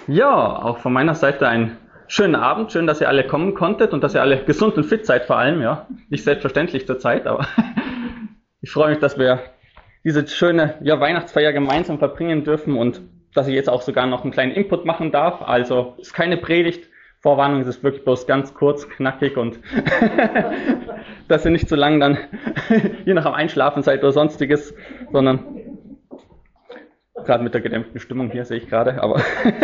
Ja, auch von meiner Seite einen schönen Abend. Schön, dass ihr alle kommen konntet und dass ihr alle gesund und fit seid vor allem. Ja, nicht selbstverständlich zur Zeit, aber ich freue mich, dass wir diese schöne Weihnachtsfeier gemeinsam verbringen dürfen und dass ich jetzt auch sogar noch einen kleinen Input machen darf. Also ist keine Predigt. Vorwarnung, es ist wirklich bloß ganz kurz, knackig und dass ihr nicht so lange dann hier noch am Einschlafen seid oder sonstiges, sondern gerade mit der gedämpften Stimmung hier sehe ich gerade, aber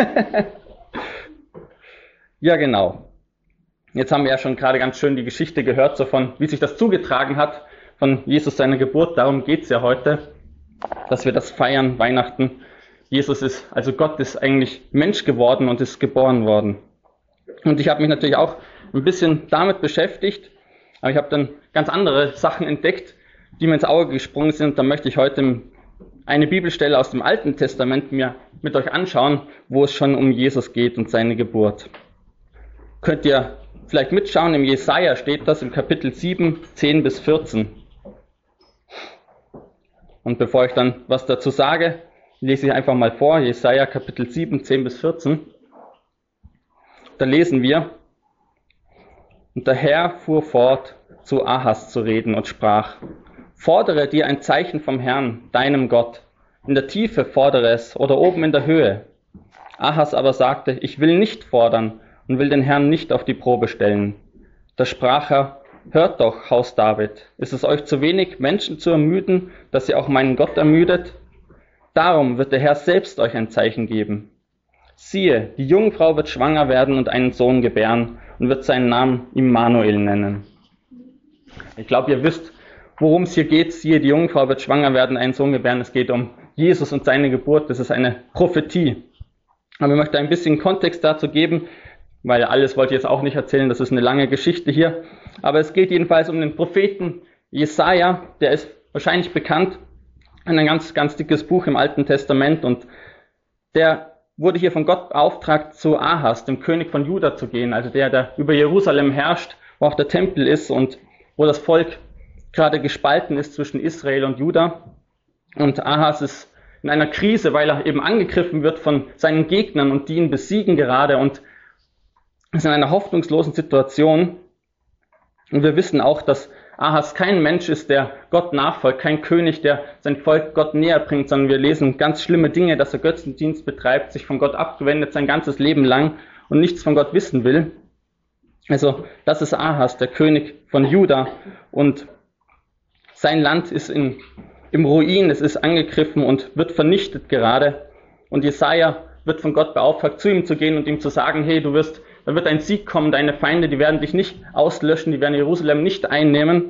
ja genau. Jetzt haben wir ja schon gerade ganz schön die Geschichte gehört, so von wie sich das zugetragen hat, von Jesus seiner Geburt. Darum geht's ja heute, dass wir das feiern, Weihnachten. Jesus ist, also Gott ist eigentlich Mensch geworden und ist geboren worden. Und ich habe mich natürlich auch ein bisschen damit beschäftigt, aber ich habe dann ganz andere Sachen entdeckt, die mir ins Auge gesprungen sind. Da möchte ich heute eine Bibelstelle aus dem Alten Testament mir mit euch anschauen, wo es schon um Jesus geht und seine Geburt. Könnt ihr vielleicht mitschauen, im Jesaja steht das im Kapitel 7, 10 bis 14. Und bevor ich dann was dazu sage, lese ich einfach mal vor, Jesaja Kapitel 7, 10 bis 14. Da lesen wir: Und der Herr fuhr fort, zu Ahas zu reden und sprach: Fordere dir ein Zeichen vom Herrn, deinem Gott. In der Tiefe fordere es oder oben in der Höhe. Ahas aber sagte: Ich will nicht fordern und will den Herrn nicht auf die Probe stellen. Da sprach er: Hört doch, Haus David, ist es euch zu wenig, Menschen zu ermüden, dass ihr auch meinen Gott ermüdet? Darum wird der Herr selbst euch ein Zeichen geben. Siehe, die Jungfrau wird schwanger werden und einen Sohn gebären und wird seinen Namen Immanuel nennen. Ich glaube, ihr wisst, worum es hier geht. Siehe, die Jungfrau wird schwanger werden, einen Sohn gebären. Es geht um Jesus und seine Geburt. Das ist eine Prophetie. Aber ich möchte ein bisschen Kontext dazu geben, weil alles wollte ich jetzt auch nicht erzählen. Das ist eine lange Geschichte hier. Aber es geht jedenfalls um den Propheten Jesaja. Der ist wahrscheinlich bekannt. Ein ganz, ganz dickes Buch im Alten Testament. Und der wurde hier von Gott beauftragt, zu Ahas, dem König von Juda, zu gehen. Also der über Jerusalem herrscht, wo auch der Tempel ist und wo das Volk gerade gespalten ist zwischen Israel und Juda. Und Ahas ist in einer Krise, weil er eben angegriffen wird von seinen Gegnern und die ihn besiegen gerade und ist in einer hoffnungslosen Situation. Und wir wissen auch, dass Ahas kein Mensch ist, der Gott nachfolgt, kein König, der sein Volk Gott näher bringt, sondern wir lesen ganz schlimme Dinge, dass er Götzendienst betreibt, sich von Gott abgewendet sein ganzes Leben lang und nichts von Gott wissen will. Also das ist Ahas, der König von Juda, und sein Land ist im Ruin, es ist angegriffen und wird vernichtet gerade. Und Jesaja wird von Gott beauftragt, zu ihm zu gehen und ihm zu sagen: Hey, da wird ein Sieg kommen, deine Feinde, die werden dich nicht auslöschen, die werden Jerusalem nicht einnehmen.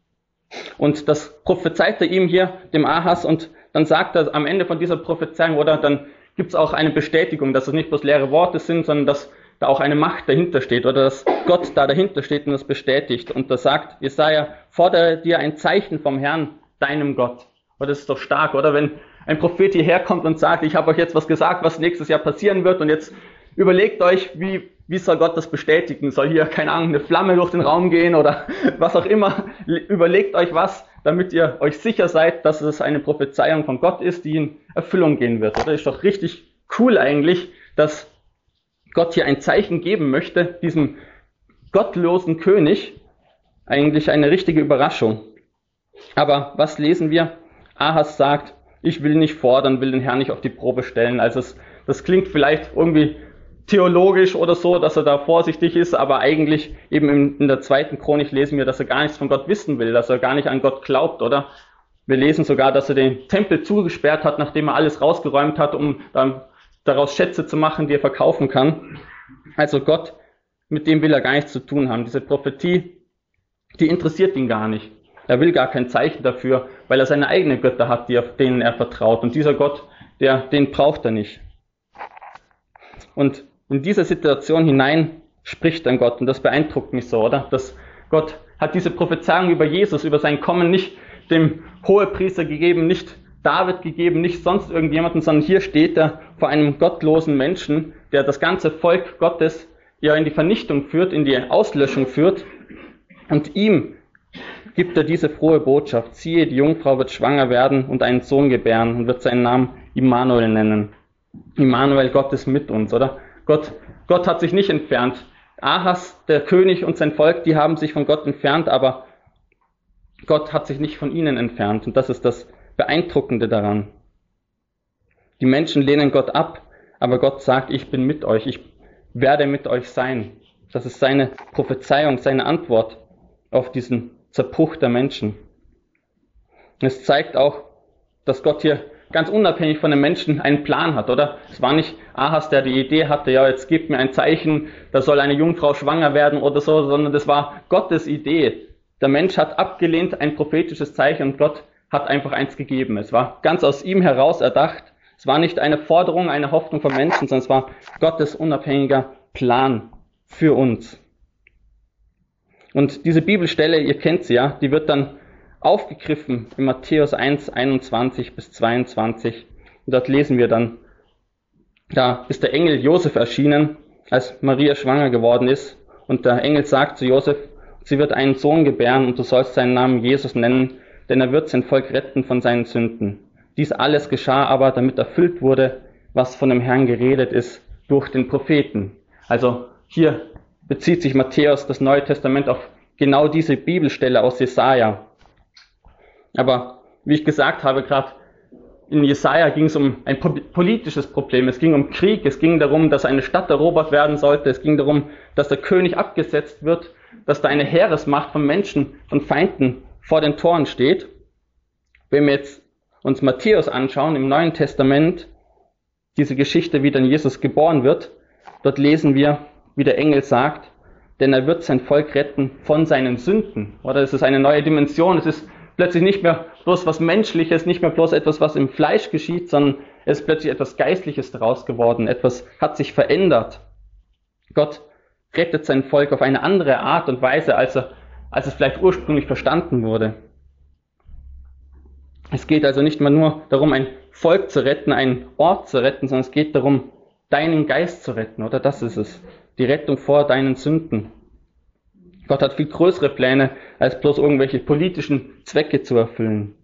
Und das prophezeit er ihm hier, dem Ahas, und dann sagt er am Ende von dieser Prophezeiung, oder dann gibt es auch eine Bestätigung, dass es nicht bloß leere Worte sind, sondern dass da auch eine Macht dahinter steht oder dass Gott da dahinter steht und das bestätigt. Und da sagt Jesaja: Fordere dir ein Zeichen vom Herrn, deinem Gott. Und das ist doch stark, oder? Wenn ein Prophet hierher kommt und sagt: Ich habe euch jetzt was gesagt, was nächstes Jahr passieren wird, und jetzt überlegt euch, wie soll Gott das bestätigen? Soll hier, keine Ahnung, eine Flamme durch den Raum gehen oder was auch immer? Überlegt euch was, damit ihr euch sicher seid, dass es eine Prophezeiung von Gott ist, die in Erfüllung gehen wird. Oder? Ist doch richtig cool eigentlich, dass Gott hier ein Zeichen geben möchte, diesem gottlosen König. Eigentlich eine richtige Überraschung. Aber was lesen wir? Ahas sagt: Ich will nicht fordern, will den Herrn nicht auf die Probe stellen. Also das klingt vielleicht irgendwie theologisch oder so, dass er da vorsichtig ist, aber eigentlich eben in der 2. Chronik lesen wir, dass er gar nichts von Gott wissen will, dass er gar nicht an Gott glaubt, oder? Wir lesen sogar, dass er den Tempel zugesperrt hat, nachdem er alles rausgeräumt hat, um dann daraus Schätze zu machen, die er verkaufen kann. Also Gott, mit dem will er gar nichts zu tun haben. Diese Prophetie, die interessiert ihn gar nicht. Er will gar kein Zeichen dafür, weil er seine eigenen Götter hat, denen er vertraut. Und dieser Gott, den braucht er nicht. Und in diese Situation hinein spricht dann Gott. Und das beeindruckt mich so, oder? Dass Gott hat diese Prophezeiung über Jesus, über sein Kommen nicht dem Hohepriester gegeben, nicht David gegeben, nicht sonst irgendjemanden, sondern hier steht er vor einem gottlosen Menschen, der das ganze Volk Gottes ja in die Vernichtung führt, in die Auslöschung führt. Und ihm gibt er diese frohe Botschaft: Siehe, die Jungfrau wird schwanger werden und einen Sohn gebären und wird seinen Namen Immanuel nennen. Immanuel, Gott ist mit uns, oder? Gott hat sich nicht entfernt. Ahas, der König und sein Volk, die haben sich von Gott entfernt, aber Gott hat sich nicht von ihnen entfernt. Und das ist das Beeindruckende daran. Die Menschen lehnen Gott ab, aber Gott sagt, ich bin mit euch, ich werde mit euch sein. Das ist seine Prophezeiung, seine Antwort auf diesen Zerbruch der Menschen. Es zeigt auch, dass Gott hier ganz unabhängig von den Menschen einen Plan hat, oder? Es war nicht Ahas, der die Idee hatte, ja, jetzt gebt mir ein Zeichen, da soll eine Jungfrau schwanger werden oder so, sondern das war Gottes Idee. Der Mensch hat abgelehnt ein prophetisches Zeichen und Gott hat einfach eins gegeben. Es war ganz aus ihm heraus erdacht. Es war nicht eine Forderung, eine Hoffnung von Menschen, sondern es war Gottes unabhängiger Plan für uns. Und diese Bibelstelle, ihr kennt sie ja, die wird dann aufgegriffen in Matthäus 1, 21 bis 22. Und dort lesen wir dann, da ist der Engel Josef erschienen, als Maria schwanger geworden ist. Und der Engel sagt zu Josef, sie wird einen Sohn gebären und du sollst seinen Namen Jesus nennen, denn er wird sein Volk retten von seinen Sünden. Dies alles geschah aber, damit erfüllt wurde, was von dem Herrn geredet ist durch den Propheten. Also hier bezieht sich Matthäus, das Neue Testament, auf genau diese Bibelstelle aus Jesaja. Aber wie ich gesagt habe, gerade in Jesaja ging es um ein politisches Problem. Es ging um Krieg, es ging darum, dass eine Stadt erobert werden sollte, es ging darum, dass der König abgesetzt wird, dass da eine Heeresmacht von Menschen, von Feinden vor den Toren steht. Wenn wir jetzt uns Matthäus anschauen, im Neuen Testament, diese Geschichte, wie dann Jesus geboren wird, dort lesen wir, wie der Engel sagt, denn er wird sein Volk retten von seinen Sünden. Oder es ist eine neue Dimension, es ist plötzlich nicht mehr bloß was Menschliches, nicht mehr bloß etwas, was im Fleisch geschieht, sondern es ist plötzlich etwas Geistliches daraus geworden, etwas hat sich verändert. Gott rettet sein Volk auf eine andere Art und Weise, als es vielleicht ursprünglich verstanden wurde. Es geht also nicht mehr nur darum, ein Volk zu retten, einen Ort zu retten, sondern es geht darum, deinen Geist zu retten, oder? Das ist es. Die Rettung vor deinen Sünden. Gott hat viel größere Pläne, als bloß irgendwelche politischen Zwecke zu erfüllen.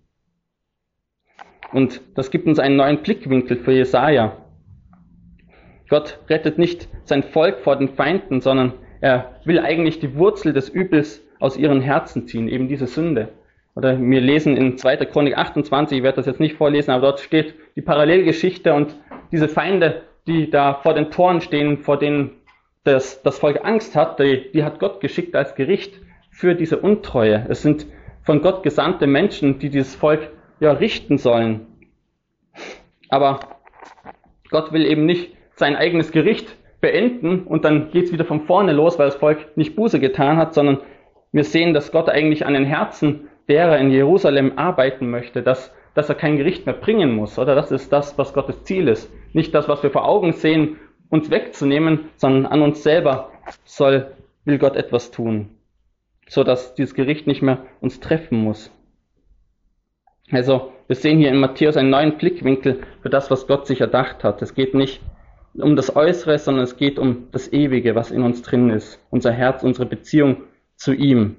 Und das gibt uns einen neuen Blickwinkel für Jesaja. Gott rettet nicht sein Volk vor den Feinden, sondern er will eigentlich die Wurzel des Übels aus ihren Herzen ziehen, eben diese Sünde. Oder wir lesen in 2. Chronik 28, ich werde das jetzt nicht vorlesen, aber dort steht die Parallelgeschichte und diese Feinde, die da vor den Toren stehen, vor denen das Volk Angst hat, die hat Gott geschickt als Gericht für diese Untreue. Es sind von Gott gesandte Menschen, die dieses Volk ja richten sollen. Aber Gott will eben nicht sein eigenes Gericht beenden und dann geht's wieder von vorne los, weil das Volk nicht Buße getan hat, sondern wir sehen, dass Gott eigentlich an den Herzen derer in Jerusalem arbeiten möchte, dass er kein Gericht mehr bringen muss, oder? Das ist das, was Gottes Ziel ist. Nicht das, was wir vor Augen sehen, uns wegzunehmen, sondern an uns selber will Gott etwas tun, so dass dieses Gericht nicht mehr uns treffen muss. Also, wir sehen hier in Matthäus einen neuen Blickwinkel für das, was Gott sich erdacht hat. Es geht nicht um das Äußere, sondern es geht um das Ewige, was in uns drin ist. Unser Herz, unsere Beziehung zu ihm.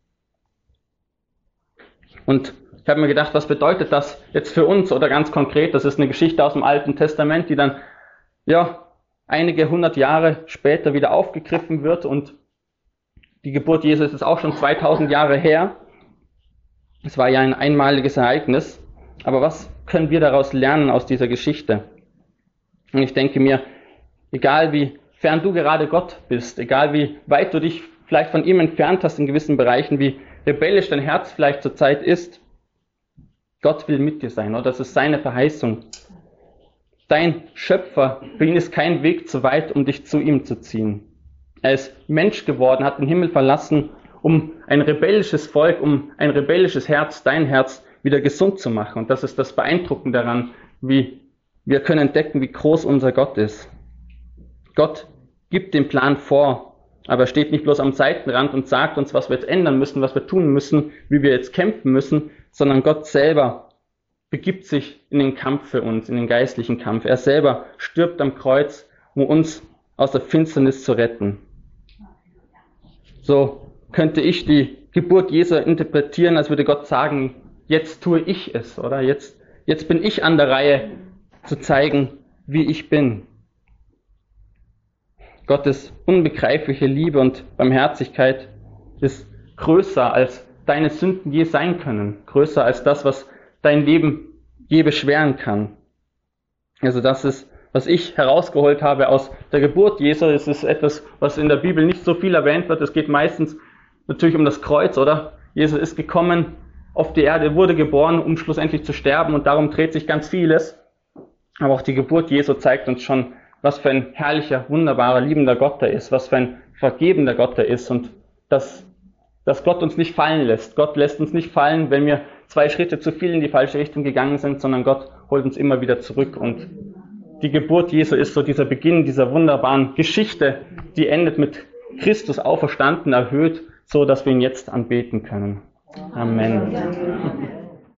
Und ich habe mir gedacht, was bedeutet das jetzt für uns oder ganz konkret? Das ist eine Geschichte aus dem Alten Testament, die dann, ja, einige 100 Jahre später wieder aufgegriffen wird und die Geburt Jesus ist auch schon 2000 Jahre her. Es war ja ein einmaliges Ereignis. Aber was können wir daraus lernen aus dieser Geschichte? Und ich denke mir, egal wie fern du gerade Gott bist, egal wie weit du dich vielleicht von ihm entfernt hast in gewissen Bereichen, wie rebellisch dein Herz vielleicht zurzeit ist, Gott will mit dir sein, oder? Das ist seine Verheißung. Dein Schöpfer, für ihn ist kein Weg zu weit, um dich zu ihm zu ziehen. Er ist Mensch geworden, hat den Himmel verlassen, um ein rebellisches Volk, um ein rebellisches Herz, dein Herz, wieder gesund zu machen. Und das ist das Beeindruckende daran, wie wir können entdecken, wie groß unser Gott ist. Gott gibt den Plan vor, aber er steht nicht bloß am Seitenrand und sagt uns, was wir jetzt ändern müssen, was wir tun müssen, wie wir jetzt kämpfen müssen, sondern Gott selber begibt sich in den Kampf für uns, in den geistlichen Kampf. Er selber stirbt am Kreuz, um uns aus der Finsternis zu retten. So könnte ich die Geburt Jesu interpretieren, als würde Gott sagen, jetzt tue ich es, oder? Jetzt bin ich an der Reihe zu zeigen, wie ich bin. Gottes unbegreifliche Liebe und Barmherzigkeit ist größer als deine Sünden je sein können, größer als das, was dein Leben je beschweren kann. Also das ist, was ich herausgeholt habe aus der Geburt Jesu. Es ist etwas, was in der Bibel nicht so viel erwähnt wird. Es geht meistens natürlich um das Kreuz, oder? Jesus ist gekommen auf die Erde, wurde geboren, um schlussendlich zu sterben, und darum dreht sich ganz vieles. Aber auch die Geburt Jesu zeigt uns schon, was für ein herrlicher, wunderbarer, liebender Gott er ist, was für ein vergebender Gott er ist, und dass Gott uns nicht fallen lässt. Gott lässt uns nicht fallen, wenn wir 2 Schritte zu viel in die falsche Richtung gegangen sind, sondern Gott holt uns immer wieder zurück. Und die Geburt Jesu ist so dieser Beginn dieser wunderbaren Geschichte, die endet mit Christus auferstanden, erhöht, so dass wir ihn jetzt anbeten können. Amen.